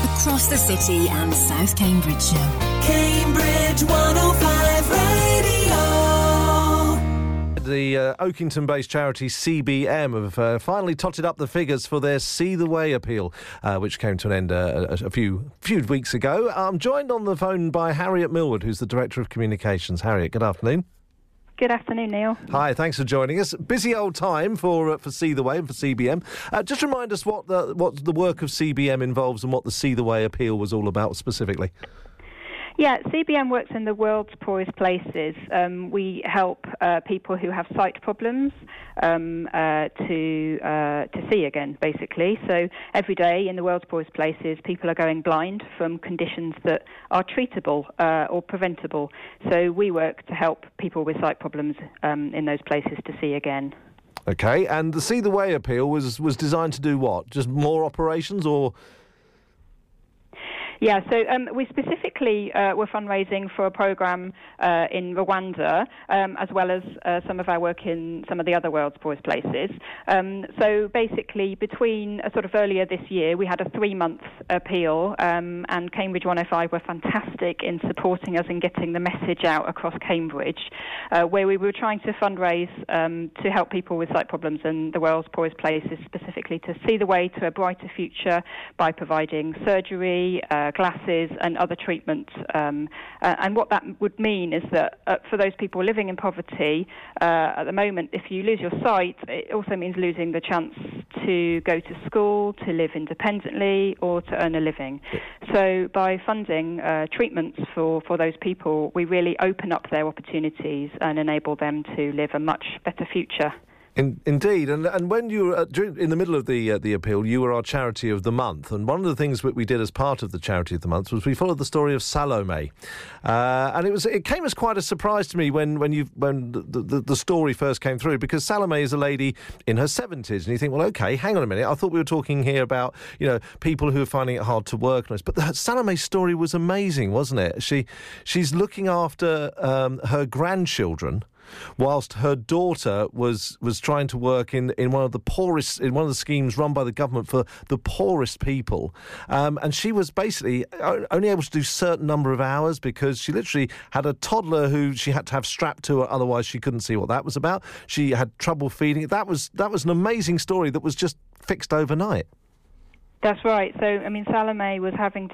across the city and South Cambridgeshire. Cambridge 105 Radio. The Oakington-based charity CBM have finally totted up the figures for their See the Way appeal, which came to an end a few weeks ago. I'm joined on the phone by Harriet Millward, who's the Director of Communications. Harriet, good afternoon. Good afternoon, Neil. Hi, thanks for joining us. Busy old time for See the Way and for CBM. Just remind us what the work of CBM involves and what the See the Way appeal was all about specifically. Yeah, CBM works in the world's poorest places. We help people who have sight problems to see again, basically. So every day in the world's poorest places, people are going blind from conditions that are treatable or preventable. So we work to help people with sight problems in those places to see again. Okay, and the See the Way appeal was designed to do what? Just more operations or... Yeah, so we specifically were fundraising for a programme in Rwanda, as well as some of our work in some of the other world's poorest places. So basically, between sort of earlier this year, we had a 3-month appeal, and Cambridge 105 were fantastic in supporting us in getting the message out across Cambridge, where we were trying to fundraise to help people with sight problems in the world's poorest places, specifically to see the way to a brighter future by providing surgery, glasses and other treatments. And what that would mean is that for those people living in poverty, at the moment, if you lose your sight, it also means losing the chance to go to school, to live independently, or to earn a living. So by funding treatments for those people, we really open up their opportunities and enable them to live a much better future. Indeed, and when you were in the middle of the appeal, you were our Charity of the Month, and one of the things that we did as part of the Charity of the Month was we followed the story of Salome, and it came as quite a surprise to me when the story first came through, because Salome is a lady in her 70s, and you think, well, okay, hang on a minute, I thought we were talking here about people who are finding it hard to work, but Salome's story was amazing, wasn't it? She's looking after her grandchildren, whilst her daughter was trying to work in one of the schemes run by the government for the poorest people, and she was basically only able to do a certain number of hours because she literally had a toddler who she had to have strapped to her, otherwise she couldn't see what that was about. She had trouble feeding. That was an amazing story that was just fixed overnight. That's right. So, I mean, Salome was trying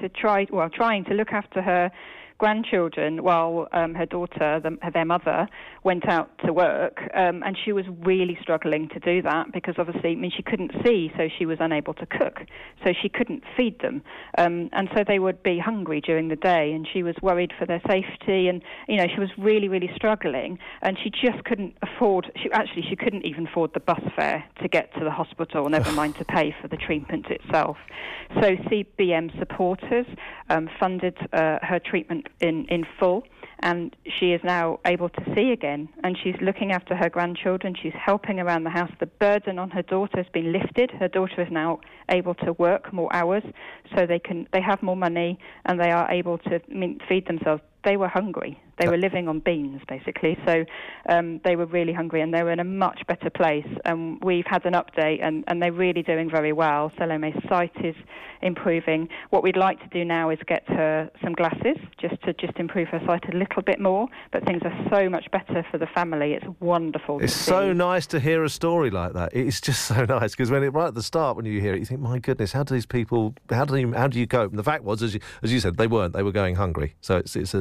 to look after her grandchildren while her daughter, their mother, went out to work, and she was really struggling to do that because obviously, she couldn't see, so she was unable to cook, so she couldn't feed them, and so they would be hungry during the day, and she was worried for their safety, and she was really, really struggling, and she just couldn't afford. She couldn't even afford the bus fare to get to the hospital, never mind to pay for the treatment itself. So CBM supporters funded her treatment in full, and she is now able to see again, and she's looking after her grandchildren, she's helping around the house. The burden on her daughter has been lifted. Her daughter is now able to work more hours, so they have more money, and they are able to feed themselves. They were hungry. They were living on beans, basically. So they were really hungry, and they were in a much better place. And we've had an update, and they're really doing very well. Salome's sight is improving. What we'd like to do now is get her some glasses, just to improve her sight a little bit more. But things are so much better for the family. It's wonderful to see. It's so nice to hear a story like that. It's just so nice, because right at the start, when you hear it, you think, my goodness, how do these people, how do you cope? And the fact was, as you said, they weren't. They were going hungry. So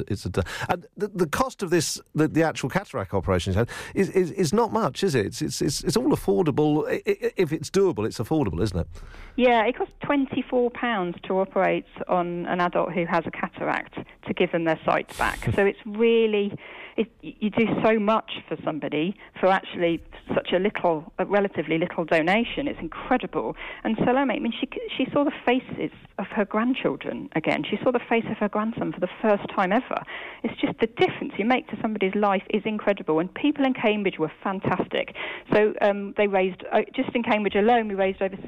and the cost of this, the actual cataract operation is not much, is it? It's all affordable. If it's doable, it's affordable, isn't it? Yeah, it costs £24 to operate on an adult who has a cataract to give them their sight back. So it's really... you do so much for somebody for actually such a relatively little donation. It's incredible. And Salome, she saw the faces of her grandchildren again. She saw the face of her grandson for the first time ever. It's just the difference you make to somebody's life is incredible. And people in Cambridge were fantastic. So they raised, just in Cambridge alone, we raised over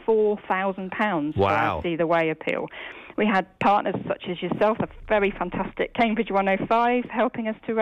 £64,000 for our See the Way appeal. We had partners such as yourself, a very fantastic Cambridge 105, helping us to raise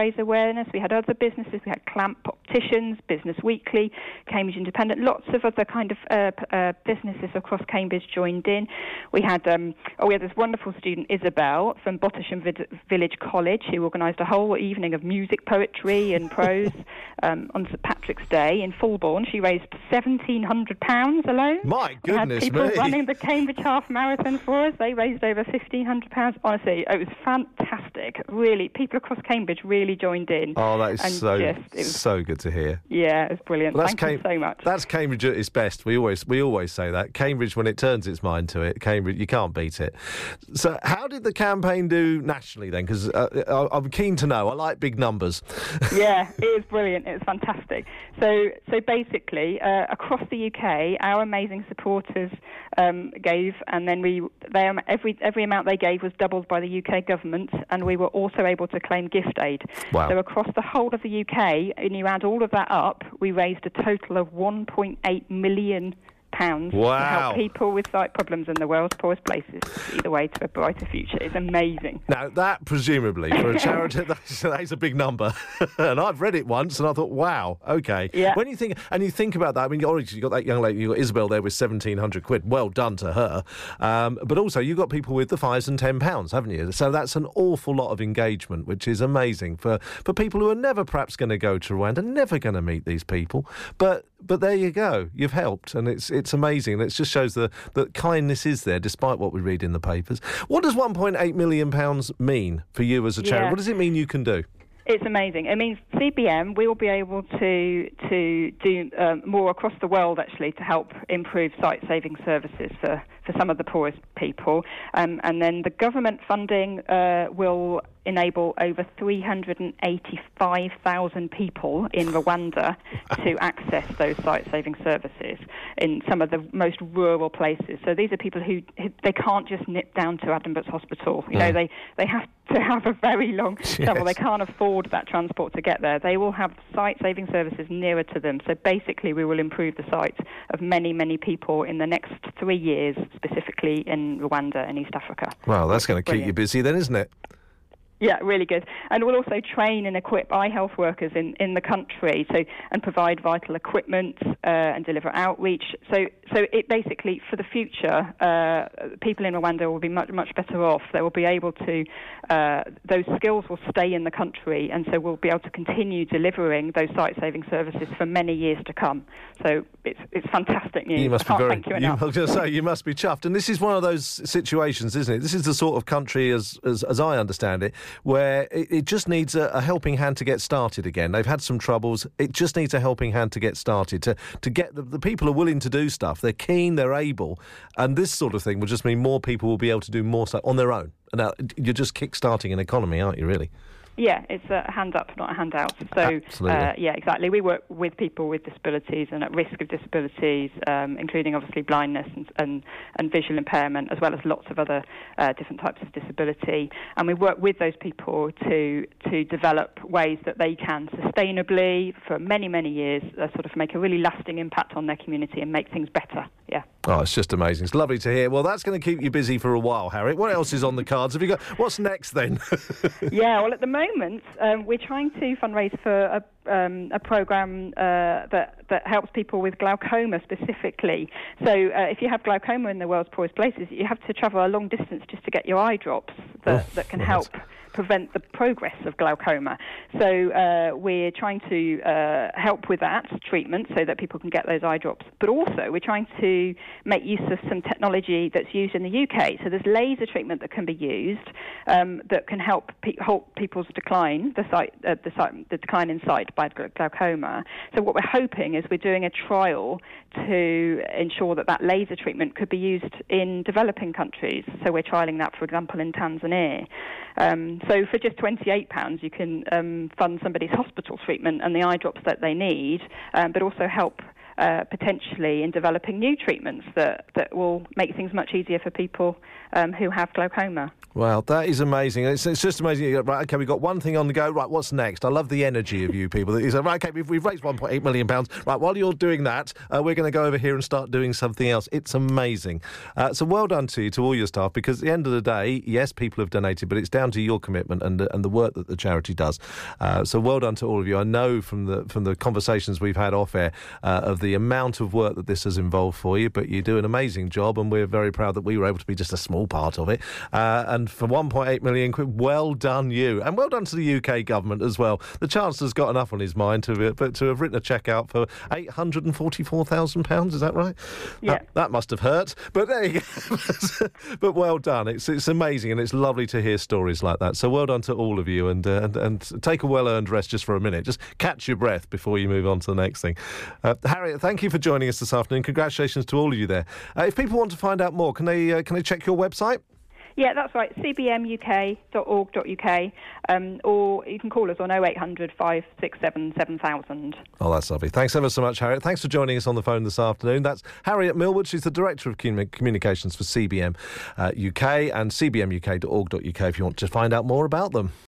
raise awareness. We had other businesses. We had Clamp Opticians, Business Weekly, Cambridge Independent. Lots of other kind of businesses across Cambridge joined in. We had this wonderful student, Isabel, from Bottisham Village College, who organised a whole evening of music, poetry and prose on St Patrick's Day in Fulbourn. She raised £1,700 alone. My goodness me. We had people running the Cambridge Half Marathon for us. They raised over £1,500. Honestly, it was fantastic. Really, people across Cambridge really joined in. Oh, that is so good to hear. Yeah, it was brilliant. Well, Thank you so much. That's Cambridge at its best. We always say that. Cambridge, when it turns its mind to it, Cambridge, you can't beat it. So how did the campaign do nationally then? Because I'm keen to know. I like big numbers. Yeah, it was brilliant. It was fantastic. So basically, across the UK, our amazing supporters gave, and then every amount they gave was doubled by the UK government, and we were also able to claim gift aid. Wow. So across the whole of the UK, and you add all of that up, we raised a total of £1.8 million to help people with sight problems in the world's poorest places. Either way to a brighter future. It's amazing. Now, that presumably, for a charity, that's a big number. And I've read it once and I thought, wow, OK. Yeah. When you think about that, I mean, you've got that young lady, you've got Isabel there with £1,700. Well done to her. But also, you've got people with the £5 and £10, haven't you? So that's an awful lot of engagement, which is amazing for people who are never perhaps going to go to Rwanda, never going to meet these people. But there you go. You've helped, and it's amazing. And it just shows that kindness is there, despite what we read in the papers. What does £1.8 million mean for you as a charity? Yeah. What does it mean you can do? It's amazing. It means CBM, we will be able to do more across the world, actually, to help improve sight-saving services for some of the poorest people. And then the government funding will enable over 385,000 people in Rwanda to access those sight-saving services in some of the most rural places. So these are people who they can't just nip down to Addenbrooke's Hospital. You know, they have to have a very long travel. They can't afford that transport to get there. They will have sight-saving services nearer to them. So basically, we will improve the sight of many, many people in the next 3 years, specifically in Rwanda and East Africa. Well, that's going to keep you busy then, isn't it? Yeah, really good. And we'll also train and equip eye health workers in the country, and provide vital equipment and deliver outreach. So it basically, for the future, people in Rwanda will be much, much better off. They will be able to, those skills will stay in the country, and so we'll be able to continue delivering those sight-saving services for many years to come. So it's fantastic news. You must be thank you enough. I was going to say, you must be chuffed. And this is one of those situations, isn't it? This is the sort of country, as I understand it, where it just needs a helping hand to get started again. They've had some troubles. It just needs a helping hand to get started, to get the people are willing to do stuff. They're keen, they're able. And this sort of thing will just mean more people will be able to do more stuff on their own. Now, you're just kick-starting an economy, aren't you, really? Yeah, it's a hand up, not a handout. So, yeah, exactly. We work with people with disabilities and at risk of disabilities, including obviously blindness and visual impairment, as well as lots of other different types of disability. And we work with those people to develop ways that they can sustainably, for many, many years, sort of make a really lasting impact on their community and make things better. Yeah. Oh, it's just amazing. It's lovely to hear. Well, that's going to keep you busy for a while, Harriet. What else is on the cards? Have you got? What's next then? Yeah, well, at the moment, we're trying to fundraise for a programme that helps people with glaucoma specifically. So if you have glaucoma in the world's poorest places, you have to travel a long distance just to get your eye drops that can help prevent the progress of glaucoma. So we're trying to help with that treatment so that people can get those eye drops. But also we're trying to make use of some technology that's used in the UK. So there's laser treatment that can be used that can help halt people's decline, the decline in sight by glaucoma. So what we're hoping is we're doing a trial to ensure that laser treatment could be used in developing countries. So we're trialling that, for example, in Tanzania. So for just £28, you can fund somebody's hospital treatment and the eye drops that they need, but also help potentially in developing new treatments that will make things much easier for people who have glaucoma. Well, that is amazing. It's just amazing. Right, OK, we've got one thing on the go. Right, what's next? I love the energy of you people. You say, right, OK, we've raised £1.8 million. Right, while you're doing that, we're going to go over here and start doing something else. It's amazing. So well done to you, to all your staff, because at the end of the day, yes, people have donated, but it's down to your commitment and the work that the charity does. So well done to all of you. I know from the conversations we've had off air of the amount of work that this has involved for you, but you do an amazing job, and we're very proud that we were able to be just a small part of it. And for £1.8 million, well done you. And well done to the UK government as well. The Chancellor's got enough on his mind to have written a cheque out for £844,000, is that right? Yeah. That must have hurt. But there you go. But well done. It's amazing, and it's lovely to hear stories like that. So well done to all of you, and take a well-earned rest just for a minute. Just catch your breath before you move on to the next thing. Harriet, thank you for joining us this afternoon. Congratulations to all of you there. If people want to find out more, can they check your website? Yeah, that's right, cbmuk.org.uk, or you can call us on 0800 567 7000. Oh, that's lovely. Thanks ever so much, Harriet. Thanks for joining us on the phone this afternoon. That's Harriet Millwood. She's the Director of Communications for CBM UK, and cbmuk.org.uk if you want to find out more about them.